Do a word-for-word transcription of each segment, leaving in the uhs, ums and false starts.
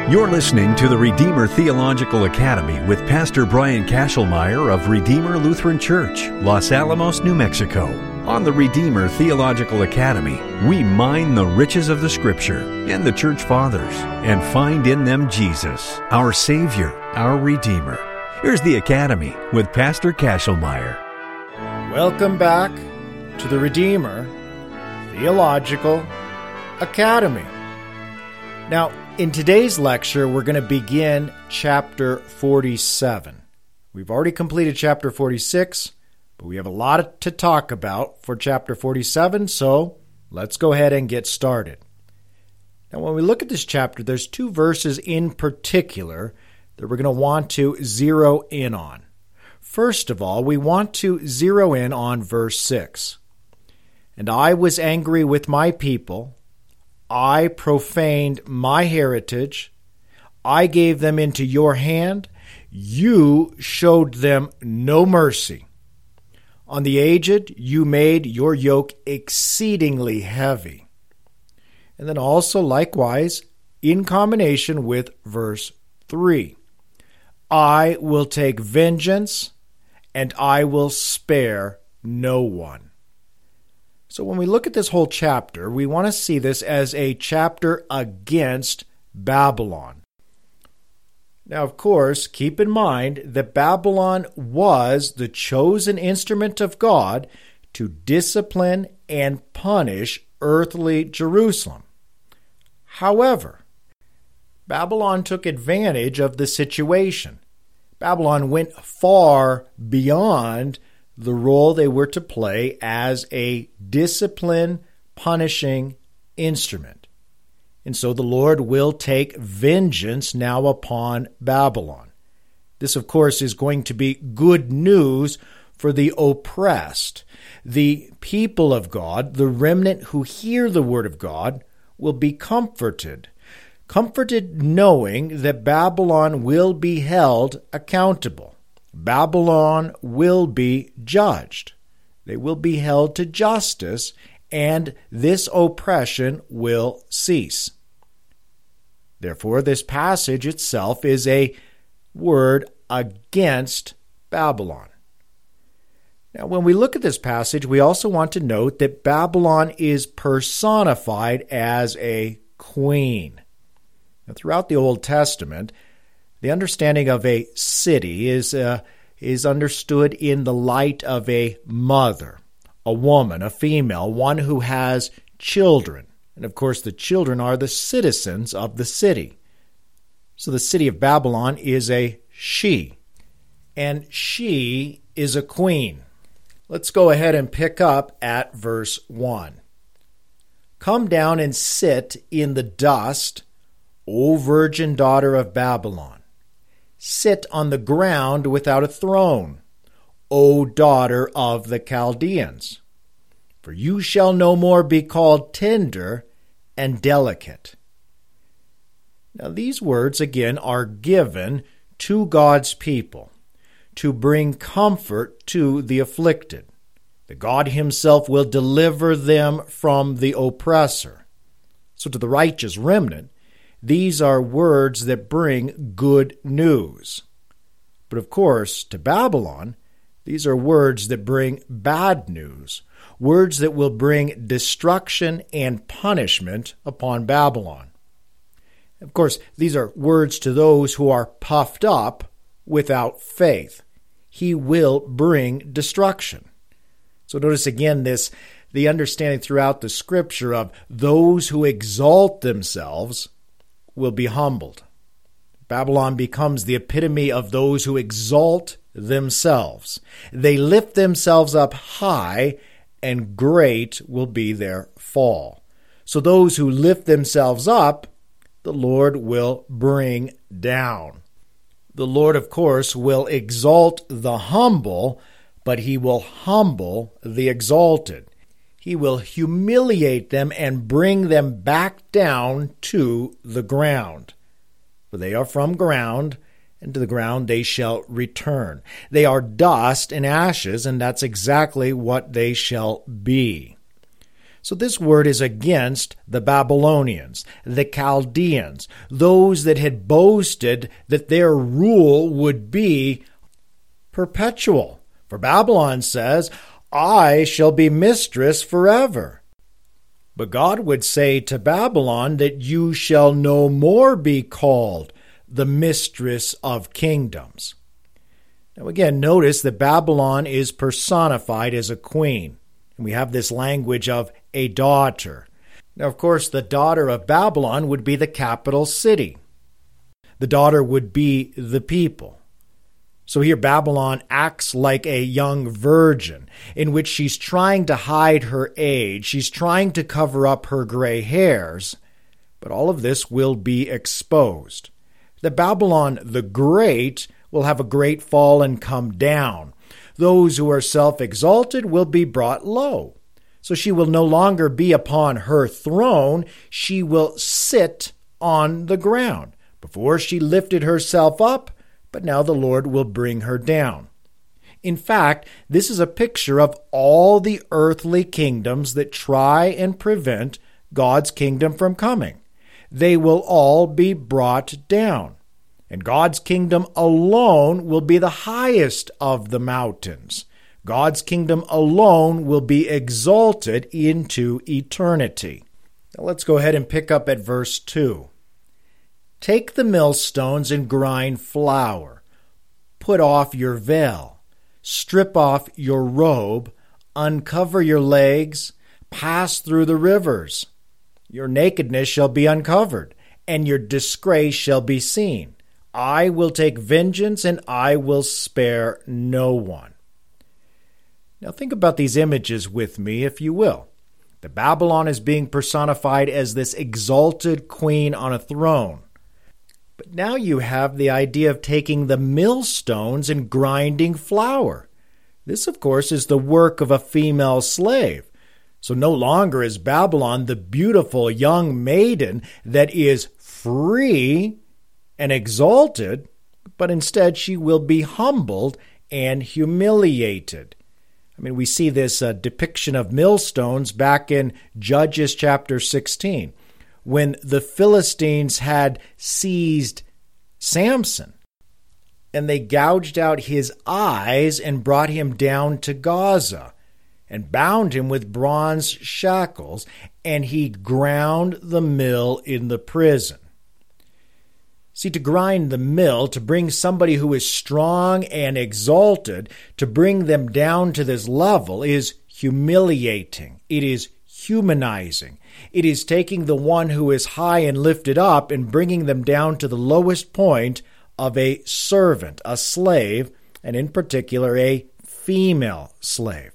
You're listening to the Redeemer Theological Academy with Pastor Brian Kashelmeyer of Redeemer Lutheran Church, Los Alamos, New Mexico. On the Redeemer Theological Academy, we mine the riches of the Scripture and the Church Fathers and find in them Jesus, our Savior, our Redeemer. Here's the Academy with Pastor Kashelmeyer. Welcome back to the Redeemer Theological Academy. Now, in today's lecture, we're going to begin chapter forty-seven. We've already completed chapter forty-six, but we have a lot to talk about for chapter forty-seven, so let's go ahead and get started. Now, when we look at this chapter, there's two verses in particular that we're going to want to zero in on. First of all, we want to zero in on verse six. And I was angry with my people. I profaned my heritage. I gave them into your hand. You showed them no mercy. On the aged, you made your yoke exceedingly heavy. And then also, likewise, in combination with verse three. I will take vengeance, and I will spare no one. So when we look at this whole chapter, we want to see this as a chapter against Babylon. Now, of course, keep in mind that Babylon was the chosen instrument of God to discipline and punish earthly Jerusalem. However, Babylon took advantage of the situation. Babylon went far beyond the role they were to play as a discipline, punishing instrument. And so the Lord will take vengeance now upon Babylon. This, of course, is going to be good news for the oppressed. The people of God, the remnant who hear the word of God, will be comforted. Comforted knowing that Babylon will be held accountable. Babylon will be judged. They will be held to justice, and this oppression will cease. Therefore, this passage itself is a word against Babylon. Now, when we look at this passage, we also want to note that Babylon is personified as a queen. Now, throughout the Old Testament, the understanding of a city is uh, is understood in the light of a mother, a woman, a female, one who has children. And of course, the children are the citizens of the city. So the city of Babylon is a she, and she is a queen. Let's go ahead and pick up at verse one. Come down and sit in the dust, O virgin daughter of Babylon. Sit on the ground without a throne, O daughter of the Chaldeans. For you shall no more be called tender and delicate. Now these words, again, are given to God's people to bring comfort to the afflicted. That God himself will deliver them from the oppressor. So to the righteous remnant, these are words that bring good news. But of course, to Babylon, these are words that bring bad news, words that will bring destruction and punishment upon Babylon. Of course, these are words to those who are puffed up without faith. He will bring destruction. So notice again this, the understanding throughout the Scripture of those who exalt themselves will be humbled. Babylon becomes the epitome of those who exalt themselves. They lift themselves up high, and great will be their fall. So those who lift themselves up, the Lord will bring down. The Lord, of course, will exalt the humble, but he will humble the exalted. He will humiliate them and bring them back down to the ground. For they are from ground, and to the ground they shall return. They are dust and ashes, and that's exactly what they shall be. So this word is against the Babylonians, the Chaldeans, those that had boasted that their rule would be perpetual. For Babylon says, I shall be mistress forever. But God would say to Babylon that you shall no more be called the mistress of kingdoms. Now again, notice that Babylon is personified as a queen. And we have this language of a daughter. Now, of course, the daughter of Babylon would be the capital city. The daughter would be the people. So here Babylon acts like a young virgin, in which she's trying to hide her age. She's trying to cover up her gray hairs. But all of this will be exposed. The Babylon the Great will have a great fall and come down. Those who are self-exalted will be brought low. So she will no longer be upon her throne. She will sit on the ground. Before she lifted herself up, but now the Lord will bring her down. In fact, this is a picture of all the earthly kingdoms that try and prevent God's kingdom from coming. They will all be brought down. And God's kingdom alone will be the highest of the mountains. God's kingdom alone will be exalted into eternity. Now let's go ahead and pick up at verse two. Take the millstones and grind flour. Put off your veil. Strip off your robe. Uncover your legs. Pass through the rivers. Your nakedness shall be uncovered, and your disgrace shall be seen. I will take vengeance, and I will spare no one. Now think about these images with me, if you will. The Babylon is being personified as this exalted queen on a throne. But now you have the idea of taking the millstones and grinding flour. This, of course, is the work of a female slave. So no longer is Babylon the beautiful young maiden that is free and exalted, but instead she will be humbled and humiliated. I mean, we see this uh, depiction of millstones back in Judges chapter sixteen, when the Philistines had seized Samson, and they gouged out his eyes and brought him down to Gaza, and bound him with bronze shackles, and he ground the mill in the prison. See, to grind the mill, to bring somebody who is strong and exalted, to bring them down to this level is humiliating. It is humanizing. It is taking the one who is high and lifted up and bringing them down to the lowest point of a servant, a slave, and in particular a female slave.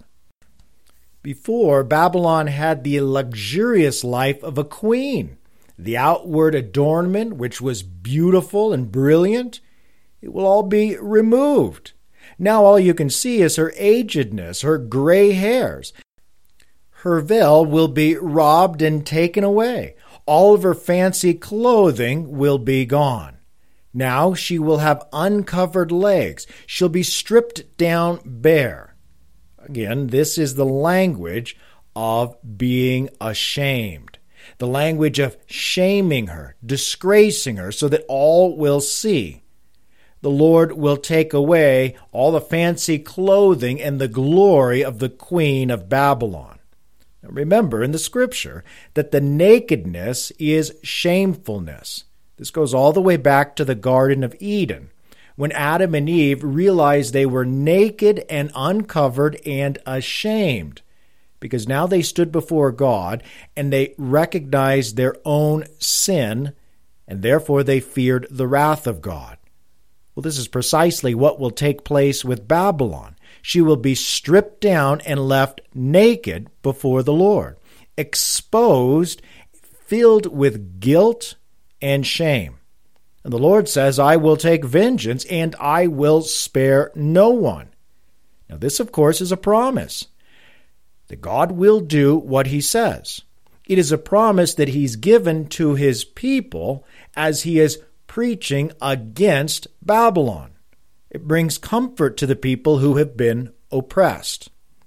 Before, Babylon had the luxurious life of a queen. The outward adornment, which was beautiful and brilliant, it will all be removed. Now all you can see is her agedness, her gray hairs. Her veil will be robbed and taken away. All of her fancy clothing will be gone. Now she will have uncovered legs. She'll be stripped down bare. Again, this is the language of being ashamed. The language of shaming her, disgracing her, so that all will see. The Lord will take away all the fancy clothing and the glory of the queen of Babylon. Now remember in the scripture that the nakedness is shamefulness. This goes all the way back to the Garden of Eden, when Adam and Eve realized they were naked and uncovered and ashamed, because now they stood before God and they recognized their own sin, and therefore they feared the wrath of God. Well, this is precisely what will take place with Babylon. She will be stripped down and left naked before the Lord, exposed, filled with guilt and shame. And the Lord says, I will take vengeance and I will spare no one. Now this, of course, is a promise that God will do what he says. It is a promise that he's given to his people as he is preaching against Babylon. It brings comfort to the people who have been oppressed.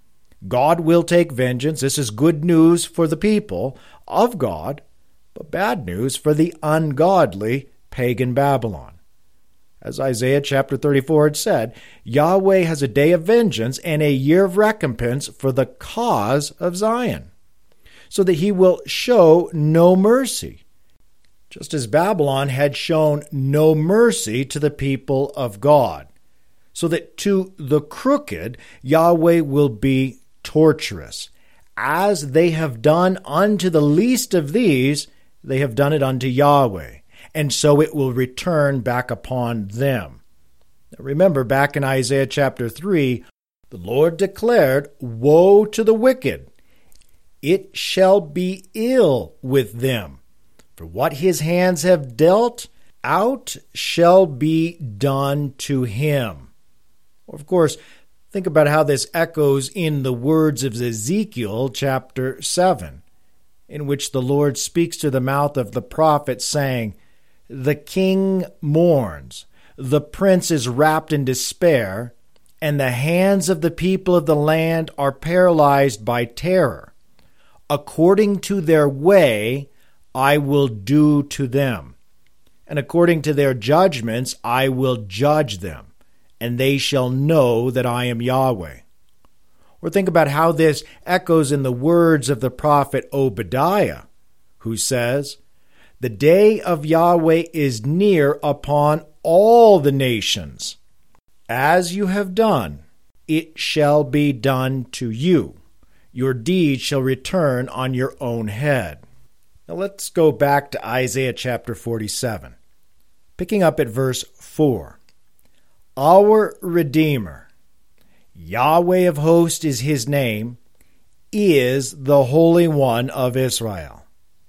God will take vengeance. This is good news for the people of God, but bad news for the ungodly pagan Babylon. As Isaiah chapter thirty-four had said, Yahweh has a day of vengeance and a year of recompense for the cause of Zion, so that he will show no mercy, just as Babylon had shown no mercy to the people of God, so that to the crooked Yahweh will be torturous. As they have done unto the least of these, they have done it unto Yahweh, and so it will return back upon them. Now remember, back in Isaiah chapter three, the Lord declared, Woe to the wicked! It shall be ill with them, for what his hands have dealt out shall be done to him. Of course, think about how this echoes in the words of Ezekiel chapter seven, in which the Lord speaks to the mouth of the prophet, saying, The king mourns, the prince is wrapped in despair, and the hands of the people of the land are paralyzed by terror. According to their way I will do to them, and according to their judgments I will judge them, and they shall know that I am Yahweh. Or think about how this echoes in the words of the prophet Obadiah, who says, The day of Yahweh is near upon all the nations. As you have done, it shall be done to you. Your deed shall return on your own head. Now let's go back to Isaiah chapter forty-seven, picking up at verse four. Our Redeemer, Yahweh of hosts is his name, is the Holy One of Israel.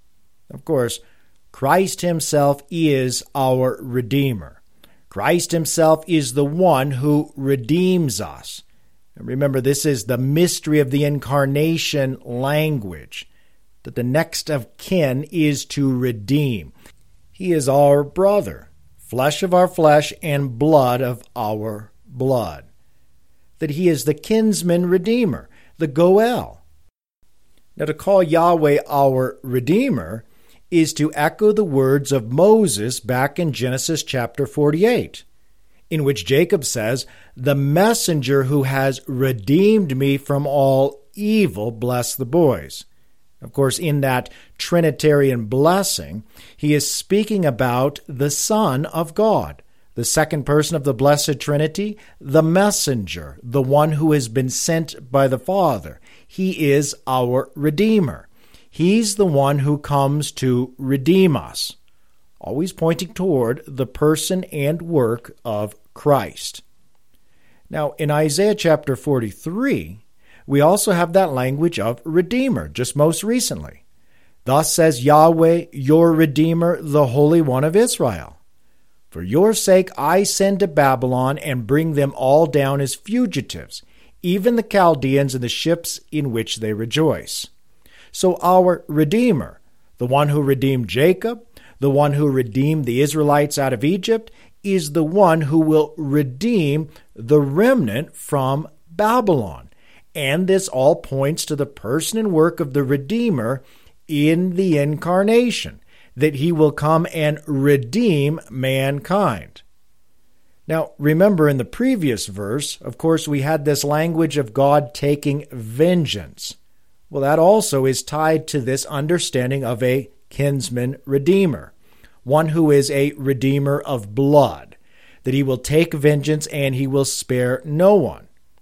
Of course, Christ himself is our Redeemer. Christ himself is the one who redeems us. And remember, this is the mystery of the incarnation language, that the next of kin is to redeem. He is our brother, flesh of our flesh and blood of our blood. That he is the kinsman redeemer, the Goel. Now, to call Yahweh our Redeemer is to echo the words of Moses back in Genesis chapter forty-eight, in which Jacob says, The messenger who has redeemed me from all evil, bless the boys. Of course, in that Trinitarian blessing, he is speaking about the Son of God, the second person of the Blessed Trinity, the messenger, the one who has been sent by the Father. He is our Redeemer. He's the one who comes to redeem us, always pointing toward the person and work of Christ. Now, in Isaiah chapter forty-three, we also have that language of Redeemer, just most recently. Thus says Yahweh, your Redeemer, the Holy One of Israel. For your sake I send to Babylon and bring them all down as fugitives, even the Chaldeans and the ships in which they rejoice. So our Redeemer, the one who redeemed Jacob, the one who redeemed the Israelites out of Egypt, is the one who will redeem the remnant from Babylon. And this all points to the person and work of the Redeemer in the incarnation, that he will come and redeem mankind. Now, remember in the previous verse, of course, we had this language of God taking vengeance. Well, that also is tied to this understanding of a kinsman redeemer, one who is a redeemer of blood, that he will take vengeance and he will spare no one.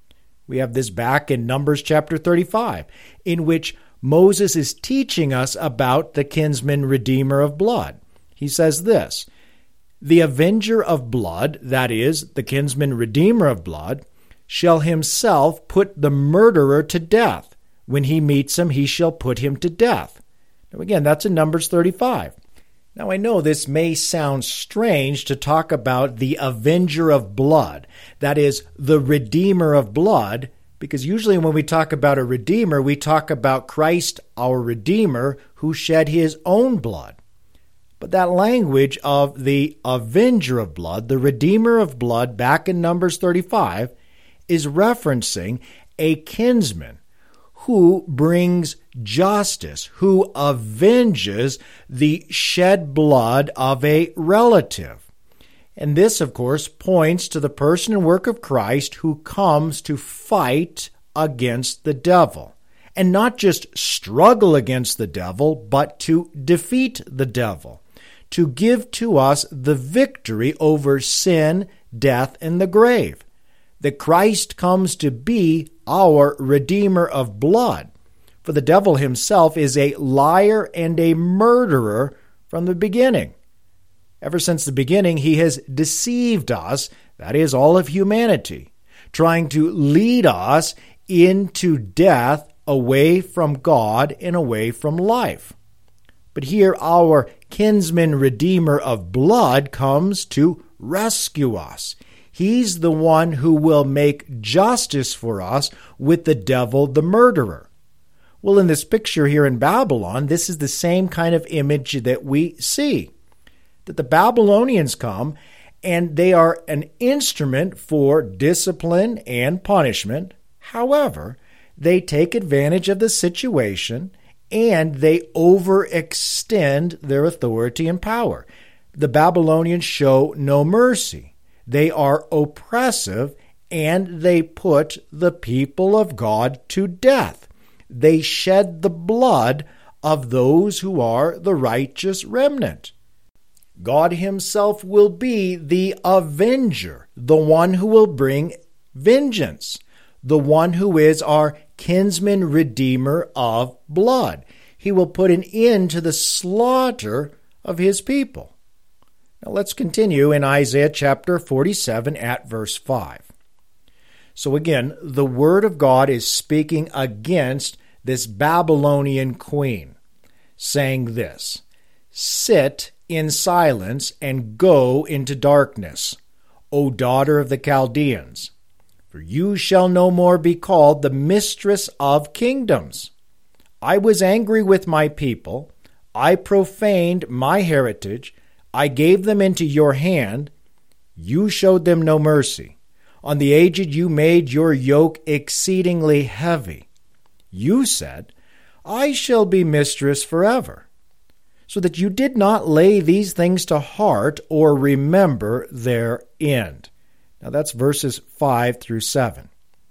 We have this back in Numbers chapter thirty-five, in which Moses is teaching us about the kinsman redeemer of blood. He says this, The avenger of blood, that is, the kinsman redeemer of blood, shall himself put the murderer to death. When he meets him, he shall put him to death. Now again, that's in Numbers thirty-five. Now I know this may sound strange to talk about the avenger of blood, that is, the redeemer of blood, because usually when we talk about a redeemer, we talk about Christ, our Redeemer, who shed his own blood. But that language of the avenger of blood, the redeemer of blood, back in Numbers thirty-five, is referencing a kinsman who brings justice, who avenges the shed blood of a relative. And this, of course, points to the person and work of Christ who comes to fight against the devil. And not just struggle against the devil, but to defeat the devil, to give to us the victory over sin, death, and the grave. That Christ comes to be our Redeemer of blood. For the devil himself is a liar and a murderer from the beginning. Ever since the beginning, he has deceived us, that is, all of humanity, trying to lead us into death, away from God and away from life. But here our kinsman redeemer of blood comes to rescue us. He's the one who will make justice for us with the devil, the murderer. Well, in this picture here in Babylon, this is the same kind of image that we see. That the Babylonians come and they are an instrument for discipline and punishment. However, they take advantage of the situation and they overextend their authority and power. The Babylonians show no mercy. They are oppressive and they put the people of God to death. They shed the blood of those who are the righteous remnant. God himself will be the avenger, the one who will bring vengeance, the one who is our kinsman redeemer of blood. He will put an end to the slaughter of his people. Now let's continue in Isaiah chapter forty-seven at verse five. So again, the word of God is speaking against this Babylonian queen, saying this, "Sit in silence and go into darkness, O daughter of the Chaldeans. For you shall no more be called the mistress of kingdoms. I was angry with my people. I profaned my heritage. I gave them into your hand. You showed them no mercy. On the aged you made your yoke exceedingly heavy. You said, I shall be mistress forever. So that you did not lay these things to heart or remember their end." Now that's verses five through seven.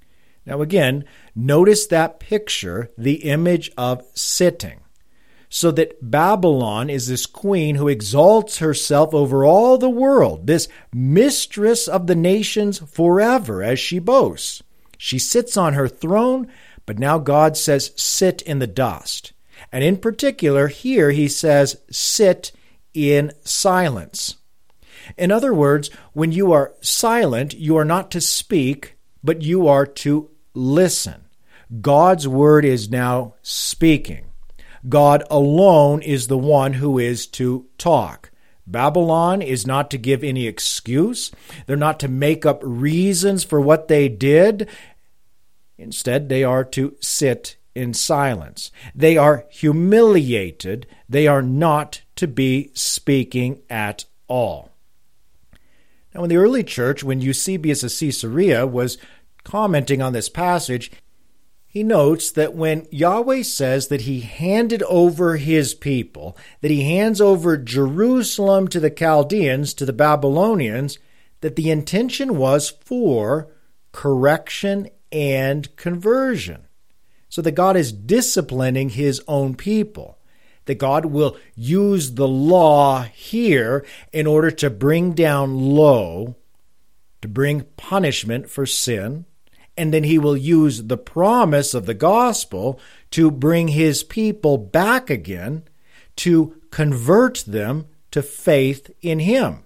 Now again, notice that picture, the image of sitting. So that Babylon is this queen who exalts herself over all the world, this mistress of the nations forever, as she boasts. She sits on her throne, but now God says, sit in the dust. And in particular, here he says, sit in silence. In other words, when you are silent, you are not to speak, but you are to listen. God's word is now speaking. God alone is the one who is to talk. Babylon is not to give any excuse. They're not to make up reasons for what they did. Instead, they are to sit in silence. They are humiliated. They are not to be speaking at all. Now, in the early church, when Eusebius of Caesarea was commenting on this passage, he notes that when Yahweh says that he handed over his people, that he hands over Jerusalem to the Chaldeans, to the Babylonians, that the intention was for correction and conversion. So that God is disciplining his own people. That God will use the law here in order to bring down low, to bring punishment for sin, and then he will use the promise of the gospel to bring his people back again, to convert them to faith in him.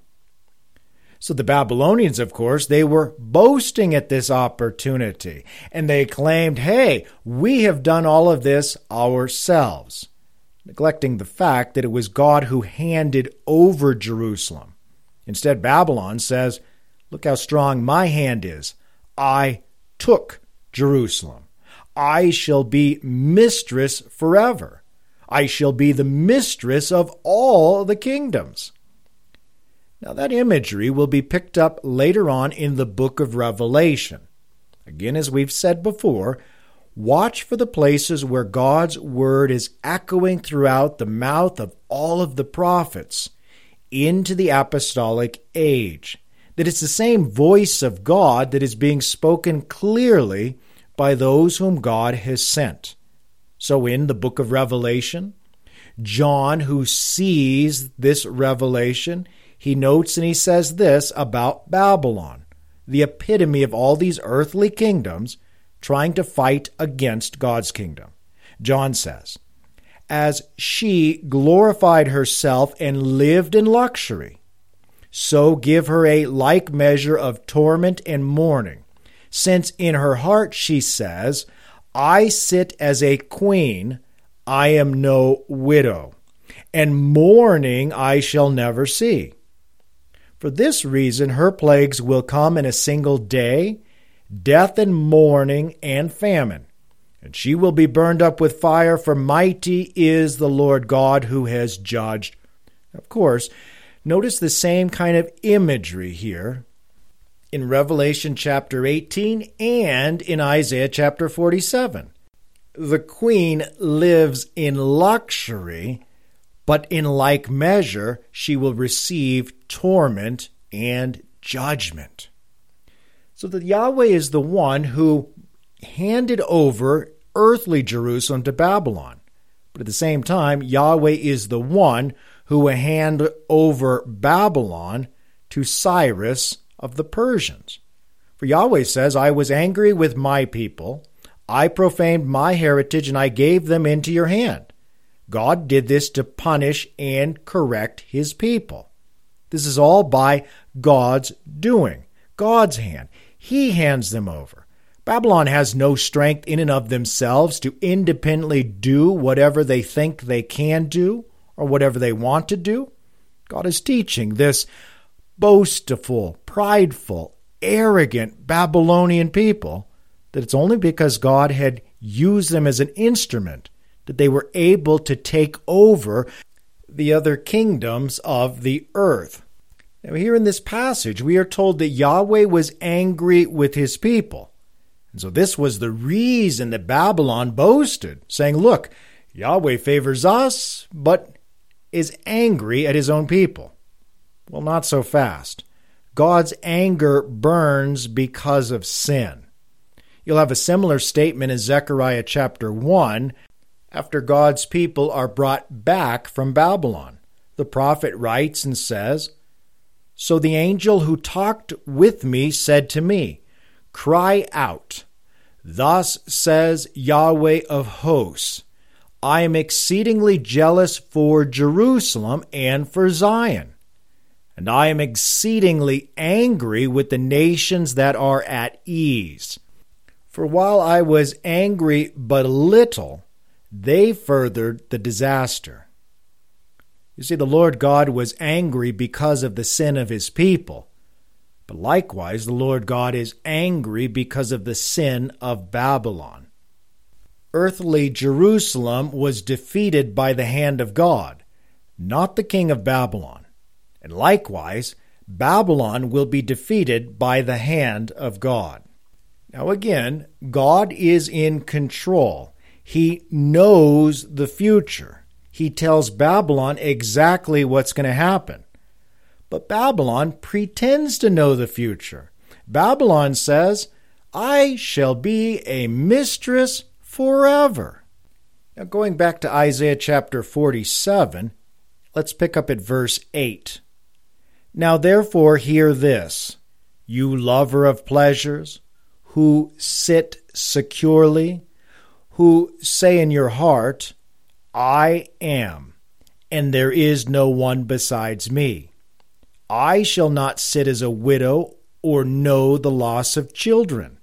So the Babylonians, of course, they were boasting at this opportunity, and they claimed, hey, we have done all of this ourselves, neglecting the fact that it was God who handed over Jerusalem. Instead, Babylon says, look how strong my hand is. I took Jerusalem. I shall be mistress forever. I shall be the mistress of all the kingdoms. Now that imagery will be picked up later on in the book of Revelation. Again, as we've said before, Watch for the places where God's word is echoing throughout the mouth of all of the prophets into the apostolic age. That it's the same voice of God that is being spoken clearly by those whom God has sent. So in the book of Revelation, John, who sees this revelation, he notes and he says this about Babylon, the epitome of all these earthly kingdoms trying to fight against God's kingdom. John says, "As she glorified herself and lived in luxury, so give her a like measure of torment and mourning, since in her heart she says, I sit as a queen, I am no widow, and mourning I shall never see. For this reason her plagues will come in a single day, death and mourning and famine, and she will be burned up with fire, for mighty is the Lord God who has judged." Of course, notice the same kind of imagery here in Revelation chapter eighteen and in Isaiah chapter forty-seven. The queen lives in luxury, but in like measure she will receive torment and judgment. So that Yahweh is the one who handed over earthly Jerusalem to Babylon. But at the same time, Yahweh is the one who will hand over Babylon to Cyrus of the Persians. For Yahweh says, "I was angry with my people. I profaned my heritage, and I gave them into your hand." God did this to punish and correct his people. This is all by God's doing, God's hand. He hands them over. Babylon has no strength in and of themselves to independently do whatever they think they can do or whatever they want to do. God is teaching this boastful, prideful, arrogant Babylonian people that it's only because God had used them as an instrument that they were able to take over the other kingdoms of the earth. Now, here in this passage, we are told that Yahweh was angry with his people. And so this was the reason that Babylon boasted, saying, "Look, Yahweh favors us, but is angry at his own people." Well, not so fast. God's anger burns because of sin. You'll have a similar statement in Zechariah chapter one, after God's people are brought back from Babylon. The prophet writes and says, "So the angel who talked with me said to me, 'Cry out. Thus says Yahweh of hosts, I am exceedingly jealous for Jerusalem and for Zion. And I am exceedingly angry with the nations that are at ease. For while I was angry but little, they furthered the disaster.'" You see, the Lord God was angry because of the sin of his people. But likewise, the Lord God is angry because of the sin of Babylon. Earthly Jerusalem was defeated by the hand of God, not the king of Babylon. And likewise, Babylon will be defeated by the hand of God. Now again, God is in control. He knows the future. He tells Babylon exactly what's going to happen. But Babylon pretends to know the future. Babylon says, "I shall be a mistress forever." Now going back to Isaiah chapter forty-seven, let's pick up at verse eight. "Now therefore hear this, you lover of pleasures, who sit securely, who say in your heart, I am, and there is no one besides me. I shall not sit as a widow or know the loss of children."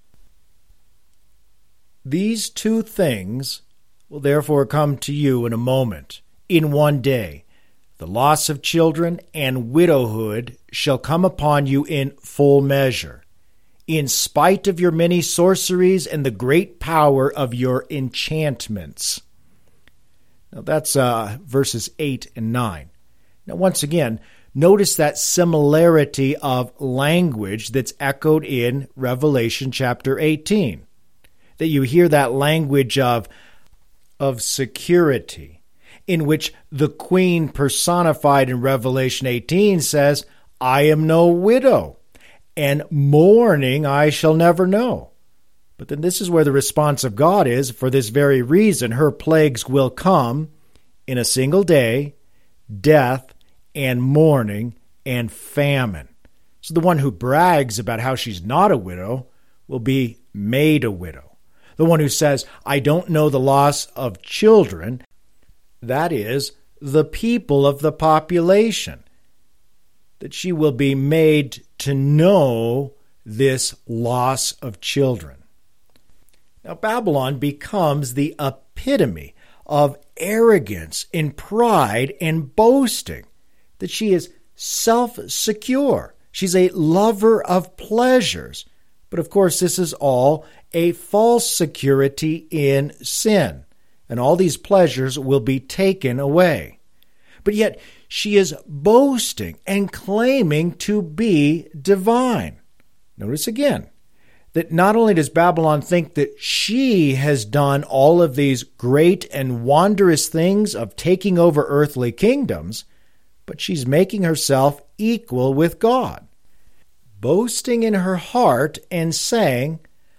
These two things will therefore come to you in a moment, in one day. The loss of children and widowhood shall come upon you in full measure, in spite of your many sorceries and the great power of your enchantments. Now that's uh, verses eight and nine. Now once again, notice that similarity of language that's echoed in Revelation chapter eighteen. that you hear that language of, of security, in which the queen personified in Revelation eighteen says, I am no widow, and mourning I shall never know. But then this is where the response of God is, for this very reason, her plagues will come in a single day, death and mourning and famine. So the one who brags about how she's not a widow will be made a widow. The one who says, I don't know the loss of children, that is, the people of the population, that she will be made to know this loss of children. Now, Babylon becomes the epitome of arrogance and pride and boasting, that she is self-secure. She's a lover of pleasures. But of course, this is all a false security in sin, and all these pleasures will be taken away. But yet, she is boasting and claiming to be divine. Notice again that not only does Babylon think that she has done all of these great and wondrous things of taking over earthly kingdoms, but she's making herself equal with God, boasting in her heart and saying,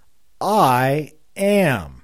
I am,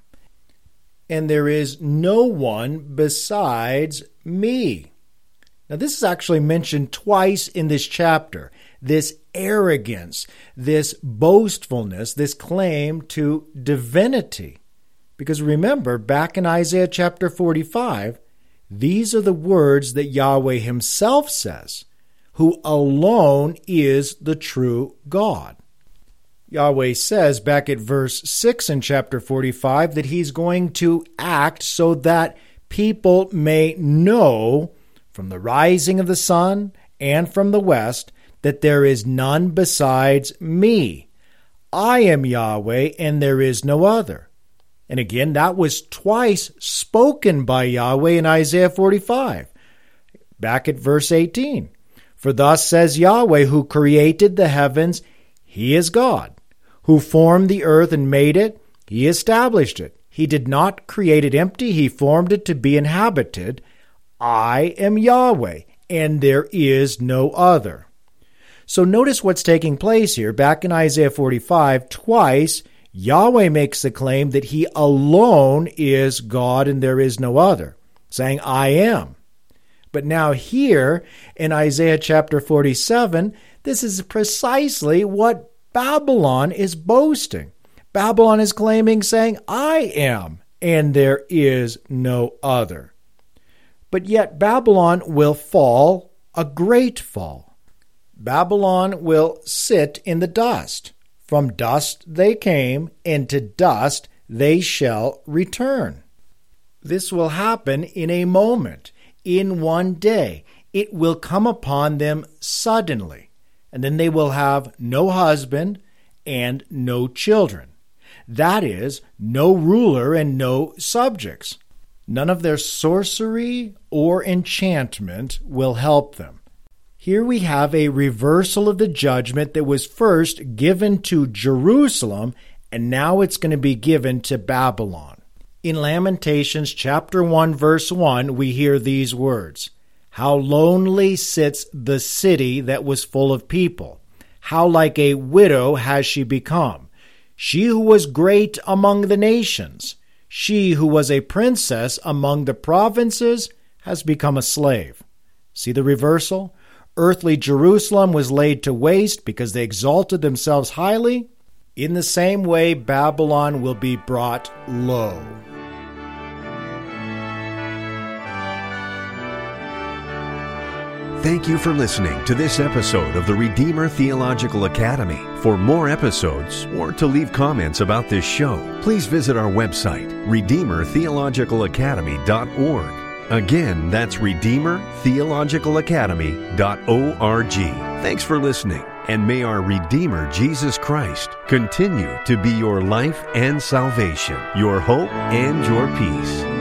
and there is no one besides me. Now, this is actually mentioned twice in this chapter, this arrogance, this boastfulness, this claim to divinity. Because remember, back in Isaiah chapter forty-five, these are the words that Yahweh himself says, who alone is the true God. Yahweh says back at verse six in chapter forty-five that he's going to act so that people may know from the rising of the sun and from the west that there is none besides me. I am Yahweh, and there is no other. And again, that was twice spoken by Yahweh in Isaiah forty-five. Back at verse eighteen. For thus says Yahweh, who created the heavens, he is God. Who formed the earth and made it, he established it. He did not create it empty, he formed it to be inhabited. I am Yahweh, and there is no other. So notice what's taking place here. Back in Isaiah forty-five, twice, Yahweh makes the claim that he alone is God and there is no other, saying, I am. But now here in Isaiah chapter forty-seven, this is precisely what Babylon is boasting. Babylon is claiming, saying, I am, and there is no other. But yet Babylon will fall a great fall. Babylon will sit in the dust. From dust they came, and to dust they shall return. This will happen in a moment, in one day. It will come upon them suddenly, and then they will have no husband and no children. That is, no ruler and no subjects. None of their sorcery or enchantment will help them. Here we have a reversal of the judgment that was first given to Jerusalem, and now it's going to be given to Babylon. In Lamentations chapter one, verse one, we hear these words, How lonely sits the city that was full of people. How like a widow has she become. She who was great among the nations, she who was a princess among the provinces, has become a slave. See the reversal? Earthly Jerusalem was laid to waste because they exalted themselves highly. In the same way, Babylon will be brought low. Thank you for listening to this episode of the Redeemer Theological Academy. For more episodes or to leave comments about this show, please visit our website, redeemer theological academy dot org. Again, that's redeemer theological academy dot org. Thanks for listening, and may our Redeemer Jesus Christ continue to be your life and salvation, your hope and your peace.